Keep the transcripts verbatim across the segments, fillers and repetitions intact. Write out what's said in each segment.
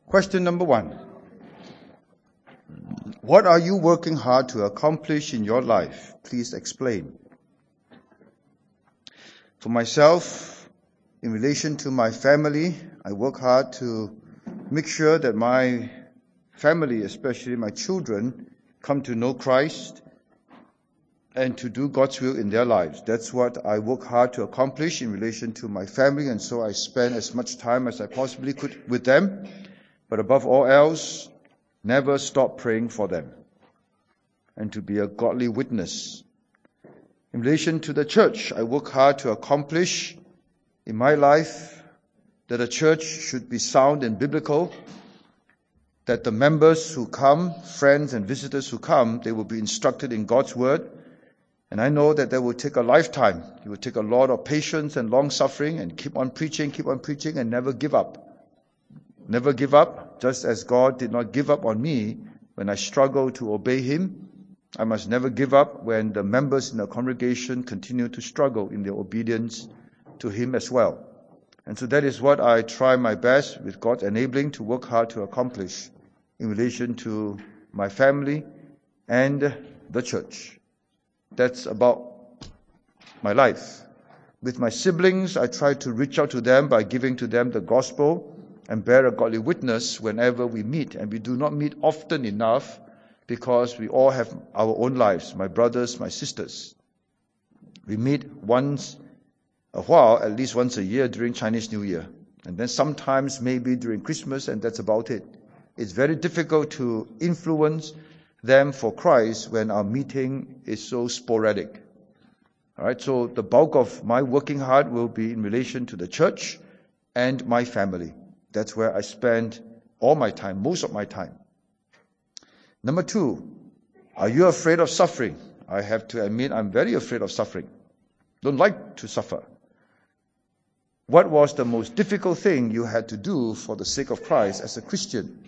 Question number one. What are you working hard to accomplish in your life? Please explain. For myself, in relation to my family, I work hard to make sure that my family, especially my children, come to know Christ and to do God's will in their lives. That's what I work hard to accomplish in relation to my family, and so I spend as much time as I possibly could with them. But above all else, never stop praying for them and to be a godly witness. In relation to the church, I work hard to accomplish in my life that a church should be sound and biblical, that the members who come, friends and visitors who come, they will be instructed in God's word. And I know that that will take a lifetime. It will take a lot of patience and long suffering, and keep on preaching, keep on preaching, and never give up. Never give up, just as God did not give up on me when I struggled to obey Him. I must never give up when the members in the congregation continue to struggle in their obedience to Him as well. And so that is what I try my best, with God's enabling, to work hard to accomplish in relation to my family and the church. That's about my life. With my siblings, I try to reach out to them by giving to them the gospel and bear a godly witness whenever we meet. And we do not meet often enough because we all have our own lives, my brothers, my sisters. We meet once a while, at least once a year during Chinese New Year. And then sometimes maybe during Christmas, and that's about it. It's very difficult to influence them for Christ when our meeting is so sporadic. All right, so the bulk of my working hard will be in relation to the church and my family. That's where I spend all my time, most of my time. Number two, are you afraid of suffering? I have to admit I'm very afraid of suffering. Don't like to suffer. What was the most difficult thing you had to do for the sake of Christ as a Christian?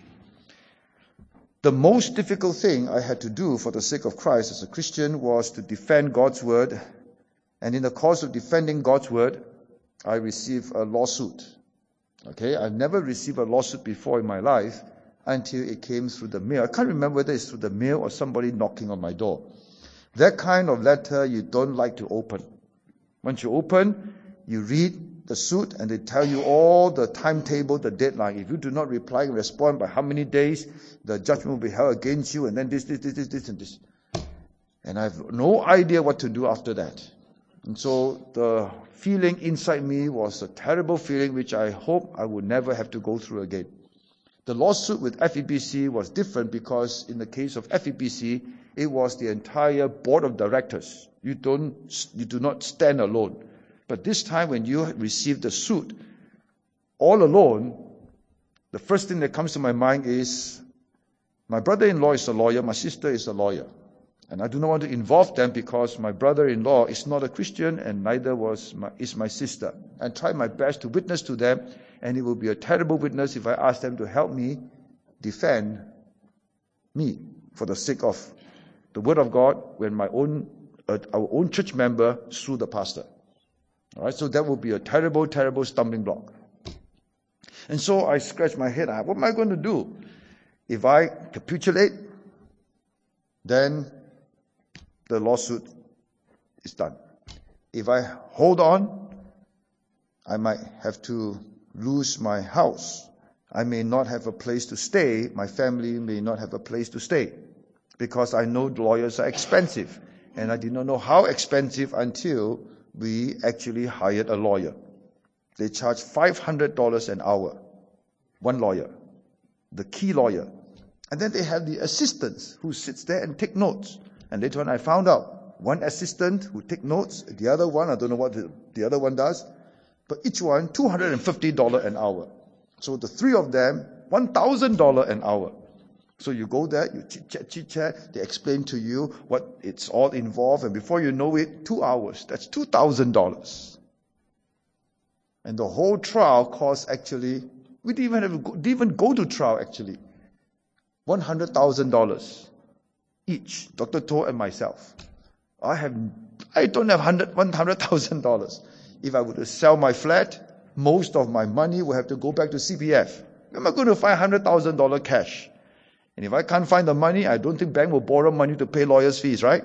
The most difficult thing I had to do for the sake of Christ as a Christian was to defend God's word. And in the course of defending God's word, I received a lawsuit. Okay, I've never received a lawsuit before in my life until it came through the mail. I can't remember whether it's through the mail or somebody knocking on my door. That kind of letter you don't like to open. Once you open, you read the suit and they tell you all the timetable, the deadline. If you do not reply and respond by how many days, the judgment will be held against you, and then this, this, this, this, this, and this. And I have no idea what to do after that. And so the feeling inside me was a terrible feeling which I hope I would never have to go through again. The lawsuit with F E B C was different because in the case of F E B C, it was the entire board of directors. You don't, you do not stand alone. But this time when you receive the suit all alone, the first thing that comes to my mind is, my brother-in-law is a lawyer, my sister is a lawyer. And I do not want to involve them because my brother-in-law is not a Christian and neither was my, is my sister. I try my best to witness to them, and it will be a terrible witness if I ask them to help me defend me for the sake of the word of God when my own, uh, our own church member sued the pastor. All right, so that will be a terrible, terrible stumbling block. And so I scratch my head. What am I going to do? If I capitulate, then the lawsuit is done. If I hold on, I might have to lose my house. I may not have a place to stay. My family may not have a place to stay because I know lawyers are expensive. And I did not know how expensive until we actually hired a lawyer. They charge five hundred dollars an hour, one lawyer, the key lawyer. And then they have the assistants who sits there and take notes. And later on I found out, one assistant who take notes, the other one, I don't know what the, the other one does, but each one two hundred fifty dollars an hour. So the three of them, one thousand dollars an hour. So you go there, you chit-chat, chit-chat, they explain to you what it's all involved, and before you know it, two hours, that's two thousand dollars. And the whole trial cost actually, we didn't even, have, didn't even go to trial actually, one hundred thousand dollars each, Doctor To and myself. I have, I don't have one hundred thousand dollars. If I were to sell my flat, most of my money will have to go back to C P F. Where am I going to find one hundred thousand dollars cash? And if I can't find the money, I don't think bank will borrow money to pay lawyers' fees, right?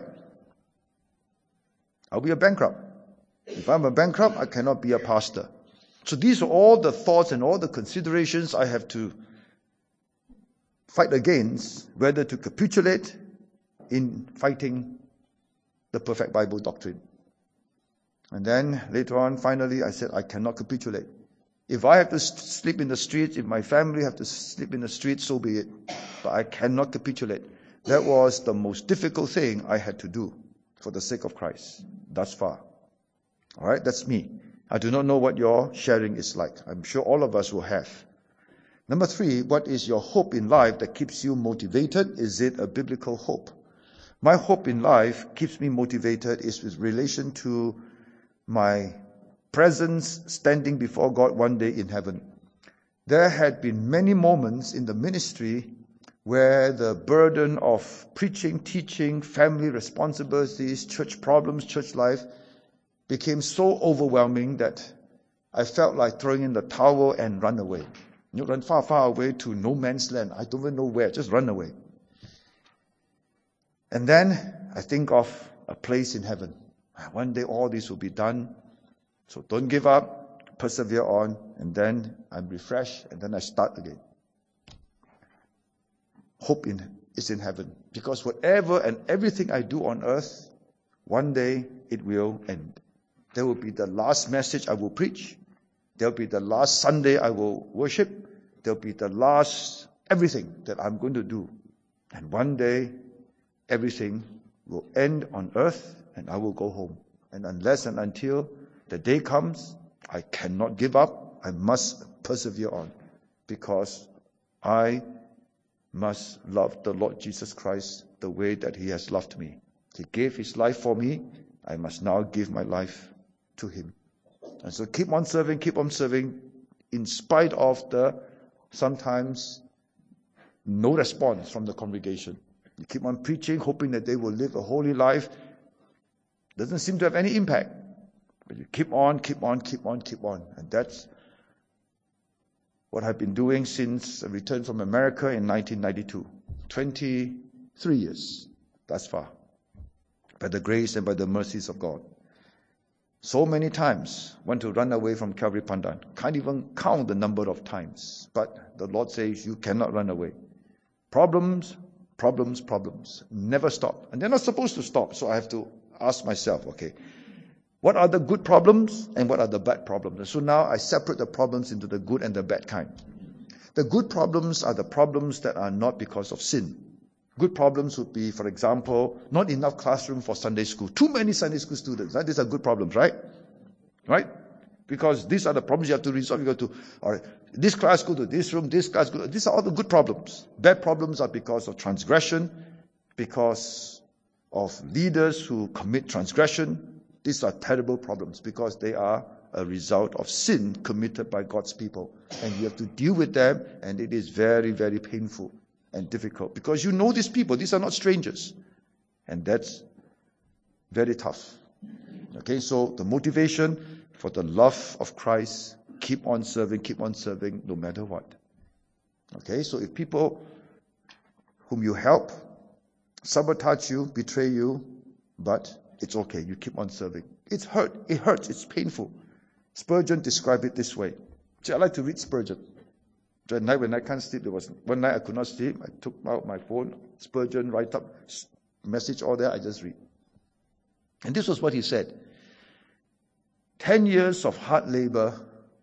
I'll be a bankrupt. If I'm a bankrupt, I cannot be a pastor. So these are all the thoughts and all the considerations I have to fight against, whether to capitulate in fighting the perfect Bible doctrine. And then later on, finally, I said, I cannot capitulate. If I have to sleep in the streets, if my family have to sleep in the streets, so be it. But I cannot capitulate. That was the most difficult thing I had to do for the sake of Christ thus far. All right, that's me. I do not know what your sharing is like. I'm sure all of us will have. Number three, what is your hope in life that keeps you motivated? Is it a biblical hope? My hope in life keeps me motivated is with relation to my presence standing before God one day in heaven. There had been many moments in the ministry where the burden of preaching, teaching, family responsibilities, church problems, church life became so overwhelming that I felt like throwing in the towel and run away. You run far, far away to no man's land. I don't even know where. Just run away. And then I think of a place in heaven. One day all this will be done. So don't give up. Persevere on. And then I'm refreshed. And then I start again. Hope in, is in heaven. Because whatever and everything I do on earth, one day it will end. There will be the last message I will preach. There will be the last Sunday I will worship. There will be the last everything that I'm going to do. And one day, everything will end on earth and I will go home. And unless and until the day comes, I cannot give up. I must persevere on because I must love the Lord Jesus Christ the way that He has loved me. He gave His life for me. I must now give my life to Him. And so keep on serving, keep on serving in spite of the sometimes no response from the congregation. You keep on preaching, hoping that they will live a holy life. Doesn't seem to have any impact. But you keep on, keep on, keep on, keep on. And that's what I've been doing since I returned from America in nineteen ninety-two. twenty-three years thus far. By the grace and by the mercies of God. So many times, want to run away from Calvary Pandan. Can't even count the number of times. But the Lord says, you cannot run away. Problems, problems, problems. Never stop. And they're not supposed to stop. So I have to ask myself, okay, what are the good problems and what are the bad problems? And so now I separate the problems into the good and the bad kind. The good problems are the problems that are not because of sin. Good problems would be, for example, not enough classroom for Sunday school. Too many Sunday school students. Right? These are good problems, right? Right? Because these are the problems you have to resolve. You have to, all right, this class go to this room, this class go to, these are all the good problems. Bad problems are because of transgression, because of leaders who commit transgression. These are terrible problems because they are a result of sin committed by God's people. And you have to deal with them, and it is very, very painful and difficult because you know these people. These are not strangers. And that's very tough. Okay, so the motivation for the love of Christ, keep on serving, keep on serving no matter what. Okay, so if people whom you help sabotage you, betray you, but it's okay, you keep on serving. It's hurt, it hurts, it's painful. Spurgeon described it this way. See, I like to read Spurgeon. At night when I can't sleep, there was one night I could not sleep. I took out my phone, Spurgeon, write up, message all there, I just read. And this was what he said. Ten years of hard labor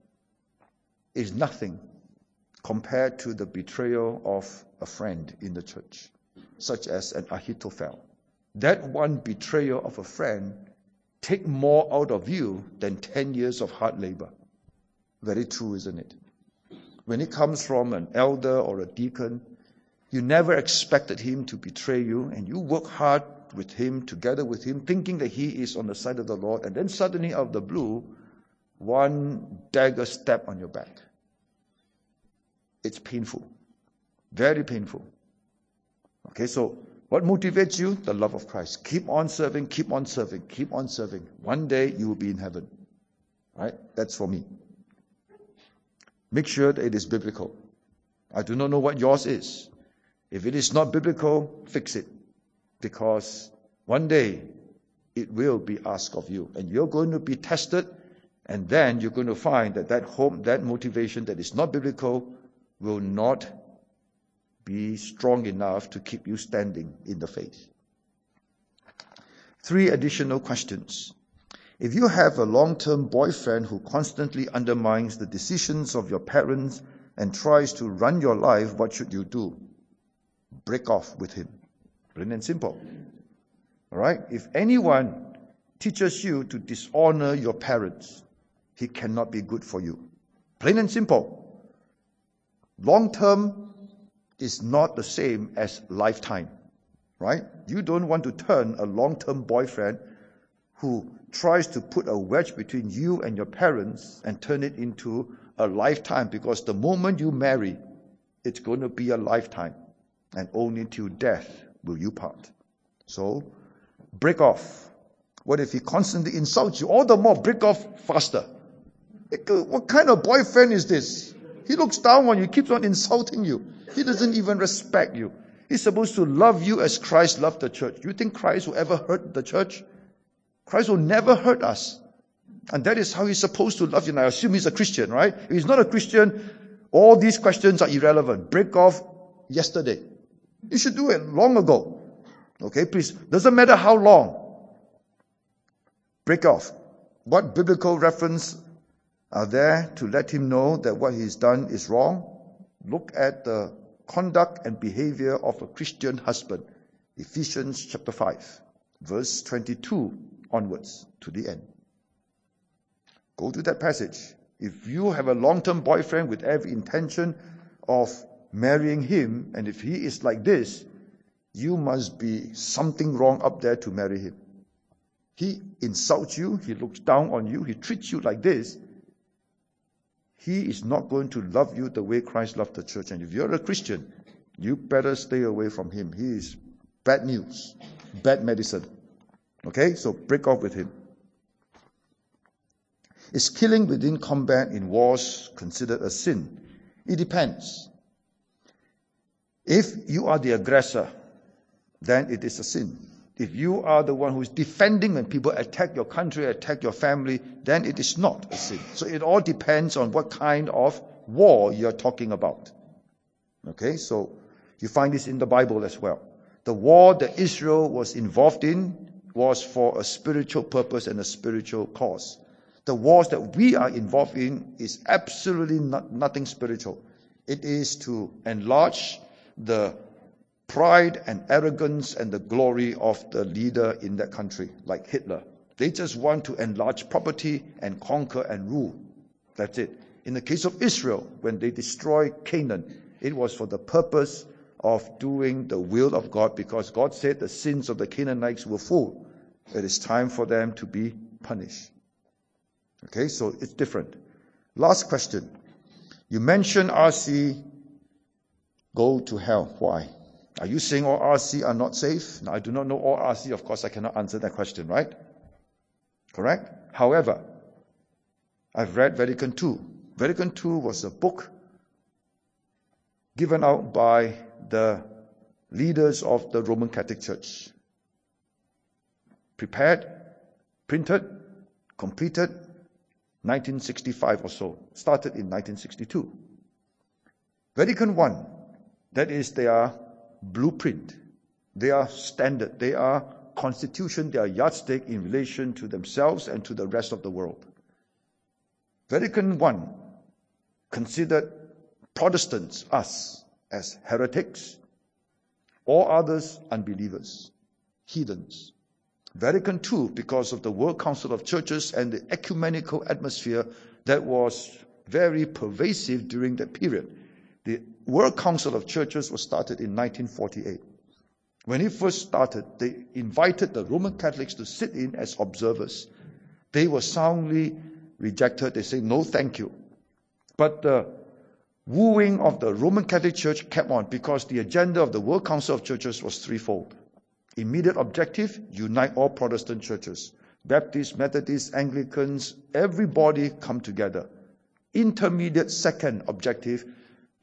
is nothing compared to the betrayal of a friend in the church, such as an Ahithophel. That one betrayal of a friend take more out of you than ten years of hard labor. Very true, isn't it? When it comes from an elder or a deacon, you never expected him to betray you, and you work hard with him, together with him, thinking that he is on the side of the Lord, and then suddenly out of the blue, one dagger stab on your back. It's painful. Very painful. Okay, so what motivates you? The love of Christ. Keep on serving, keep on serving, keep on serving. One day you will be in heaven. Right? That's for me. Make sure that it is biblical. I do not know what yours is. If it is not biblical, fix it. Because one day it will be asked of you. And you're going to be tested. And then you're going to find that that hope, that motivation that is not biblical will not be strong enough to keep you standing in the faith. Three additional questions. If you have a long-term boyfriend who constantly undermines the decisions of your parents and tries to run your life, what should you do? Break off with him. Plain and simple. All right? If anyone teaches you to dishonor your parents, he cannot be good for you. Plain and simple. Long-term is not the same as lifetime. Right? You don't want to turn a long-term boyfriend who tries to put a wedge between you and your parents and turn it into a lifetime, because the moment you marry, it's going to be a lifetime. And only till death will you part. So, break off. What if he constantly insults you? All the more, break off faster. What kind of boyfriend is this? He looks down on you, keeps on insulting you. He doesn't even respect you. He's supposed to love you as Christ loved the church. Do you think Christ will ever hurt the church? Christ will never hurt us. And that is how he's supposed to love you. And I assume he's a Christian, right? If he's not a Christian, all these questions are irrelevant. Break off yesterday. You should do it long ago. Okay, please. Doesn't matter how long. Break off. What biblical reference are there to let him know that what he's done is wrong? Look at the conduct and behavior of a Christian husband. Ephesians chapter five, verse twenty-two onwards to the end. Go to that passage. If you have a long-term boyfriend with every intention of marrying him, and if he is like this, you must be something wrong up there to marry him. He insults you, he looks down on you, he treats you like this. He is not going to love you the way Christ loved the church. And if you're a Christian, you better stay away from him. He is bad news, bad medicine. Okay, so break off with him. Is killing within combat in wars considered a sin? It depends. If you are the aggressor, then it is a sin. If you are the one who is defending when people attack your country, attack your family, then it is not a sin. So it all depends on what kind of war you're talking about. Okay, so you find this in the Bible as well. The war that Israel was involved in was for a spiritual purpose and a spiritual cause. The wars that we are involved in is absolutely not, nothing spiritual. It is to enlarge the pride and arrogance and the glory of the leader in that country, like Hitler. They just want to enlarge property and conquer and rule. That's it. In the case of Israel, when they destroyed Canaan, it was for the purpose of doing the will of God, because God said the sins of the Canaanites were full. It is time for them to be punished. Okay, so it's different. Last question. You mentioned R C go to hell. Why? Are you saying all R C are not safe? Now, I do not know all R C. Of course, I cannot answer that question, right? Correct? However, I've read Vatican two. Vatican two was a book given out by the leaders of the Roman Catholic Church. Prepared, printed, completed, nineteen sixty-five or so. Started in nineteen sixty-two. Vatican one, that is their blueprint, their standard, their constitution, their yardstick in relation to themselves and to the rest of the world. Vatican one considered Protestants, us, as heretics, all others unbelievers, heathens. Vatican two, because of the World Council of Churches and the ecumenical atmosphere that was very pervasive during that period. The World Council of Churches was started in nineteen forty-eight. When it first started, they invited the Roman Catholics to sit in as observers. They were soundly rejected. They said, no, thank you. But the wooing of the Roman Catholic Church kept on, because the agenda of the World Council of Churches was threefold. Immediate objective, unite all Protestant churches. Baptists, Methodists, Anglicans, everybody come together. Intermediate second objective,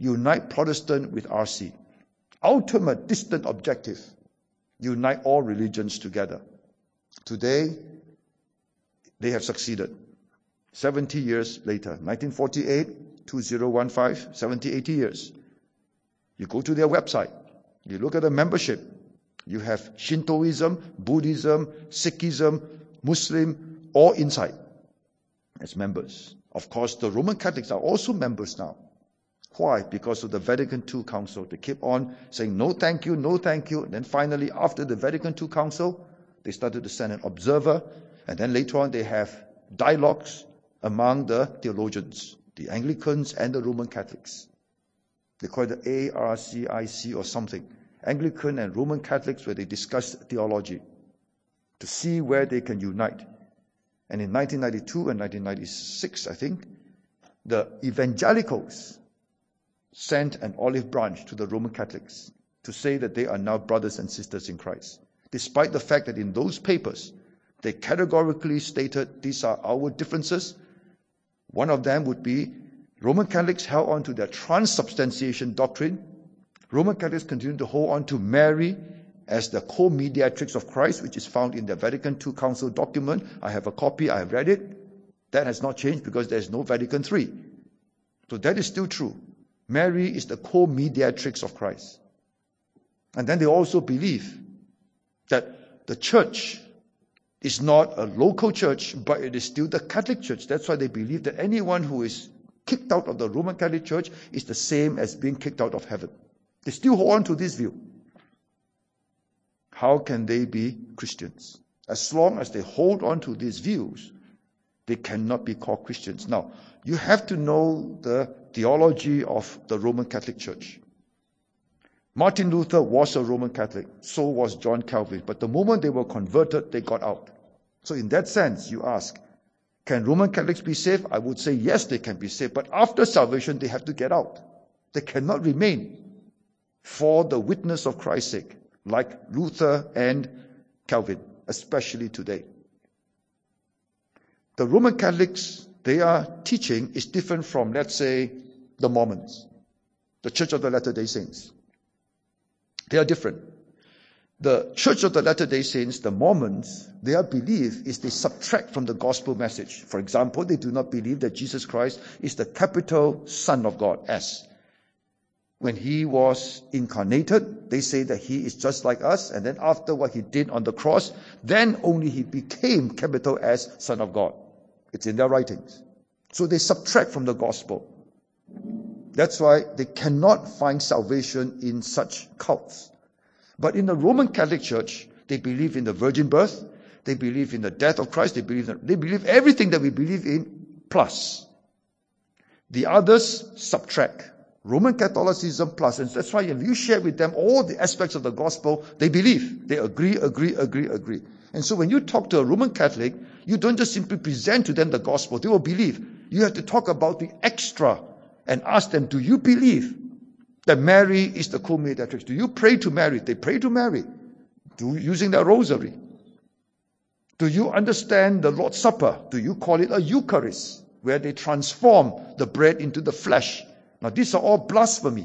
unite Protestant with R C. Ultimate, distant objective, unite all religions together. Today, they have succeeded. seventy years later, nineteen forty-eight, two thousand fifteen, seventy, eighty years. You go to their website, you look at the membership, you have Shintoism, Buddhism, Sikhism, Muslim, all inside as members. Of course, the Roman Catholics are also members now. Why? Because of the Vatican Two Council. They keep on saying, no thank you, no thank you. And then finally, after the Vatican Two Council, they started to send an observer. And then later on, they have dialogues among the theologians, the Anglicans and the Roman Catholics. They call it the A R C I C or something. Anglican and Roman Catholics, where they discuss theology to see where they can unite. And in nineteen ninety-two and nineteen ninety-six, I think, the evangelicals sent an olive branch to the Roman Catholics to say that they are now brothers and sisters in Christ. Despite the fact that in those papers, they categorically stated these are our differences. One of them would be Roman Catholics held on to their transubstantiation doctrine. Roman Catholics continue to hold on to Mary as the co-mediatrix of Christ, which is found in the Vatican Two Council document. I have a copy, I have read it. That has not changed because there is no Vatican Three. So that is still true. Mary is the co-mediatrix of Christ. And then they also believe that the church is not a local church, but it is still the Catholic Church. That's why they believe that anyone who is kicked out of the Roman Catholic Church is the same as being kicked out of heaven. They still hold on to this view. How can they be Christians? As long as they hold on to these views, they cannot be called Christians. Now, you have to know the theology of the Roman Catholic Church. Martin Luther was a Roman Catholic, so was John Calvin. But the moment they were converted, they got out. So in that sense, you ask, can Roman Catholics be saved? I would say yes, they can be saved. But after salvation, they have to get out. They cannot remain for the witness of Christ's sake, like Luther and Calvin, especially today. The Roman Catholics, their teaching is different from, let's say, the Mormons, the Church of the Latter-day Saints. They are different. The Church of the Latter-day Saints, the Mormons, their belief is they subtract from the gospel message. For example, they do not believe that Jesus Christ is the capital Son of God, S. When he was incarnated, they say that he is just like us, and then after what he did on the cross, then only he became capital S, Son of God. It's in their writings. So they subtract from the gospel. That's why they cannot find salvation in such cults. But in the Roman Catholic Church, they believe in the virgin birth, they believe in the death of Christ, they believe that, they believe everything that we believe in, plus. The others subtract. Roman Catholicism plus. And that's why if you share with them all the aspects of the gospel, they believe. They agree, agree, agree, agree. And so when you talk to a Roman Catholic, you don't just simply present to them the gospel. They will believe. You have to talk about the extra and ask them, do you believe that Mary is the co-mediatrix? Do you pray to Mary? They pray to Mary, do, using their rosary. Do you understand the Lord's Supper? Do you call it a Eucharist, where they transform the bread into the flesh? Now, these are all blasphemy.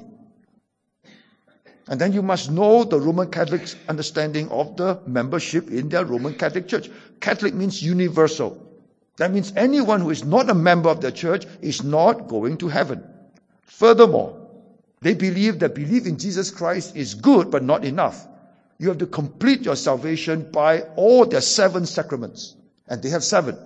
And then you must know the Roman Catholic's understanding of the membership in their Roman Catholic Church. Catholic means universal. That means anyone who is not a member of the church is not going to heaven. Furthermore, they believe that belief in Jesus Christ is good, but not enough. You have to complete your salvation by all their seven sacraments. And they have seven.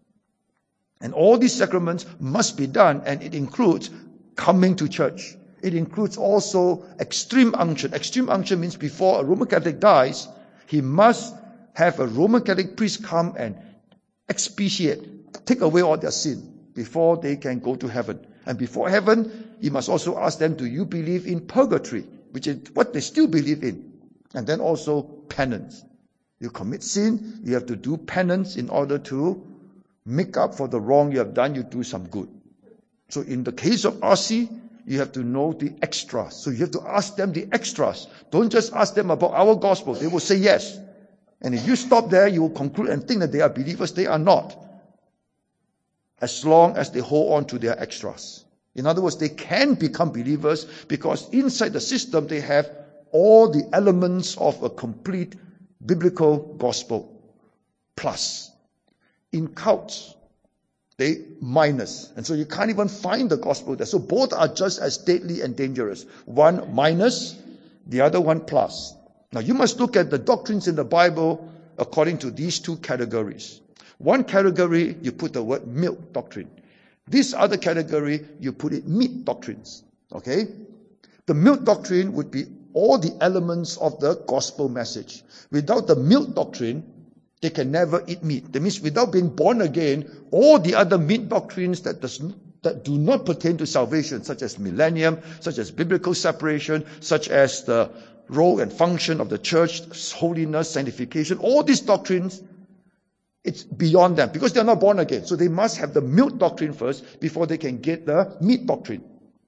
And all these sacraments must be done, and it includes coming to church. It includes also extreme unction. Extreme unction means before a Roman Catholic dies, he must have a Roman Catholic priest come and expiate, take away all their sin before they can go to heaven. And before heaven, you must also ask them, do you believe in purgatory? Which is what they still believe in. And then also penance. You commit sin, you have to do penance in order to make up for the wrong you have done, you do some good. So in the case of R C, you have to know the extras. So you have to ask them the extras. Don't just ask them about our gospel. They will say yes. And if you stop there, you will conclude and think that they are believers. They are not. As long as they hold on to their extras. In other words, they can become believers because inside the system they have all the elements of a complete biblical gospel plus. In cults, they minus. And so you can't even find the gospel there. So both are just as deadly and dangerous. One minus, the other one plus. Now you must look at the doctrines in the Bible according to these two categories. One category, you put the word milk doctrine. This other category, you put it meat doctrines. Okay? The milk doctrine would be all the elements of the gospel message. Without the milk doctrine, they can never eat meat. That means without being born again, all the other meat doctrines that does that do not pertain to salvation, such as millennium, such as biblical separation, such as the role and function of the church, holiness, sanctification, all these doctrines, it's beyond them because they're not born again. So they must have the milk doctrine first before they can get the meat doctrine.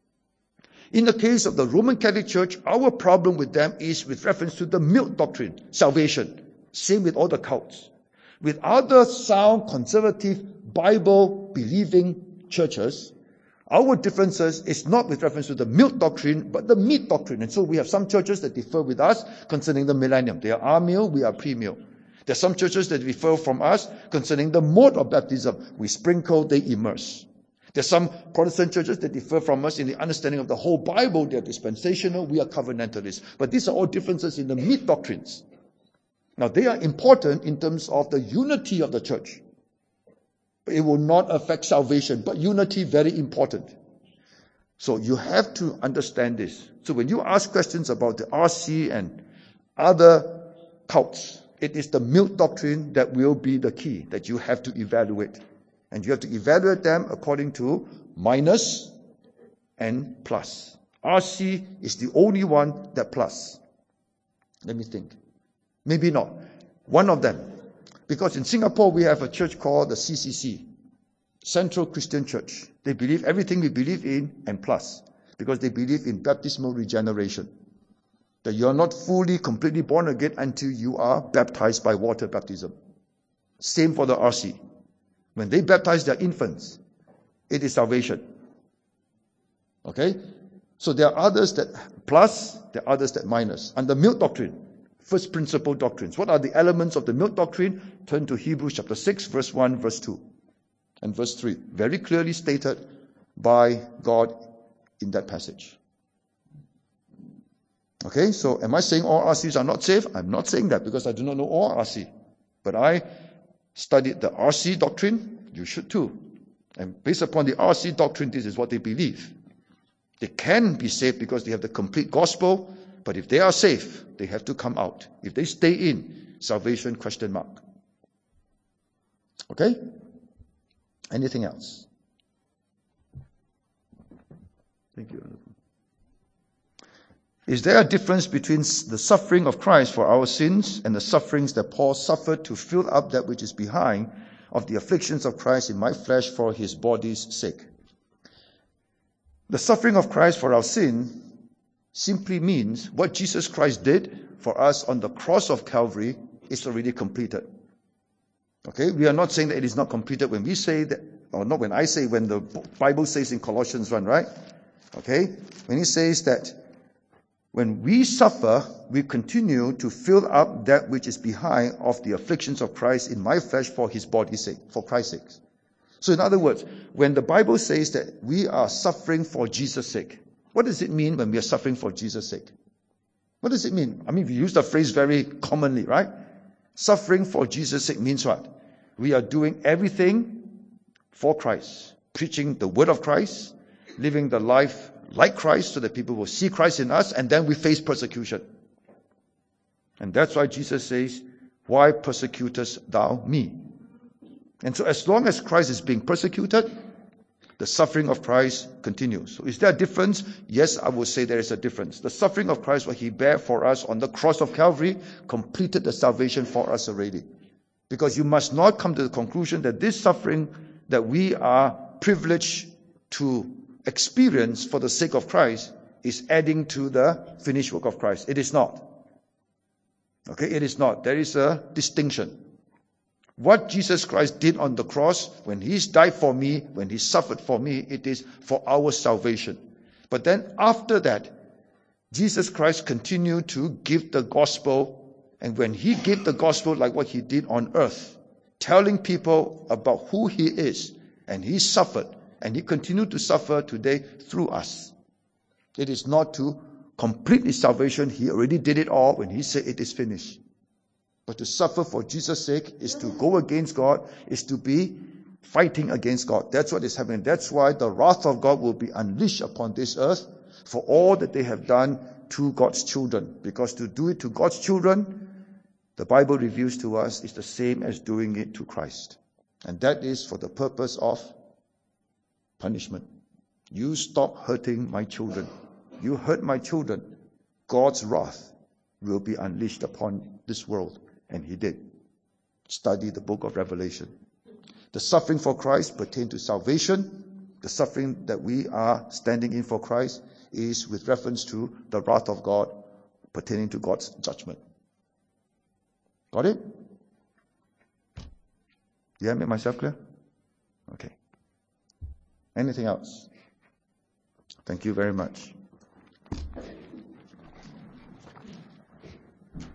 In the case of the Roman Catholic Church, our problem with them is with reference to the milk doctrine, salvation. Same with all the cults. With other sound, conservative, Bible-believing churches, our differences is not with reference to the milk doctrine, but the meat doctrine. And so we have some churches that differ with us concerning the millennium. They are amil, we are premill. There are some churches that differ from us concerning the mode of baptism. We sprinkle, they immerse. There are some Protestant churches that differ from us in the understanding of the whole Bible. They are dispensational, we are covenantalists. But these are all differences in the meat doctrines. Now, they are important in terms of the unity of the church. It will not affect salvation, but unity very important. So you have to understand this. So when you ask questions about the R C and other cults, it is the milk doctrine that will be the key that you have to evaluate. And you have to evaluate them according to minus and plus. R C is the only one that plus. Let me think. Maybe not. One of them. Because in Singapore, we have a church called the C C C, Central Christian Church. They believe everything we believe in and plus. Because they believe in baptismal regeneration. That you are not fully, completely born again until you are baptized by water baptism. Same for the R C. When they baptize their infants, it is salvation. Okay? So there are others that plus, there are others that minus. And the milk doctrine, first principle doctrines. What are the elements of the milk doctrine? Turn to Hebrews chapter six, verse one, verse two, and verse three. Very clearly stated by God in that passage. Okay, so am I saying all R Cs are not saved? I'm not saying that because I do not know all R C. But I studied the R C doctrine. You should too. And based upon the R C doctrine, this is what they believe. They can be saved because they have the complete gospel. But if they are safe, they have to come out. If they stay in, salvation, question mark. Okay? Anything else? Thank you. Is there a difference between the suffering of Christ for our sins and the sufferings that Paul suffered to fill up that which is behind of the afflictions of Christ in my flesh for his body's sake? The suffering of Christ for our sin simply means what Jesus Christ did for us on the cross of Calvary is already completed. Okay, we are not saying that it is not completed when we say that, or not when I say, when the Bible says in Colossians one, right? Okay, when he says that when we suffer, we continue to fill up that which is behind of the afflictions of Christ in my flesh for his body's sake, for Christ's sake. So in other words, when the Bible says that we are suffering for Jesus' sake, what does it mean when we are suffering for Jesus' sake? What does it mean? I mean, we use the phrase very commonly, right? Suffering for Jesus' sake means what? We are doing everything for Christ. Preaching the word of Christ, living the life like Christ so that people will see Christ in us, and then we face persecution. And that's why Jesus says, why persecutest thou me? And so as long as Christ is being persecuted, the suffering of Christ continues. So is there a difference? Yes, I would say there is a difference. The suffering of Christ, what he bare for us on the cross of Calvary, completed the salvation for us already. Because you must not come to the conclusion that this suffering that we are privileged to experience for the sake of Christ is adding to the finished work of Christ. It is not. Okay, it is not. There is a distinction. What Jesus Christ did on the cross, when He died for me, when He suffered for me, it is for our salvation. But then after that, Jesus Christ continued to give the gospel. And when He gave the gospel like what He did on earth, telling people about who He is, and He suffered, and He continued to suffer today through us. It is not to complete His salvation. He already did it all when He said it is finished. But to suffer for Jesus' sake is to go against God, is to be fighting against God. That's what is happening. That's why the wrath of God will be unleashed upon this earth for all that they have done to God's children. Because to do it to God's children, the Bible reveals to us, is the same as doing it to Christ. And that is for the purpose of punishment. You stop hurting my children. You hurt my children. God's wrath will be unleashed upon this world. And He did. Study the book of Revelation. The suffering for Christ pertains to salvation. The suffering that we are standing in for Christ is with reference to the wrath of God pertaining to God's judgment. Got it? Did I make myself clear? Okay. Anything else? Thank you very much.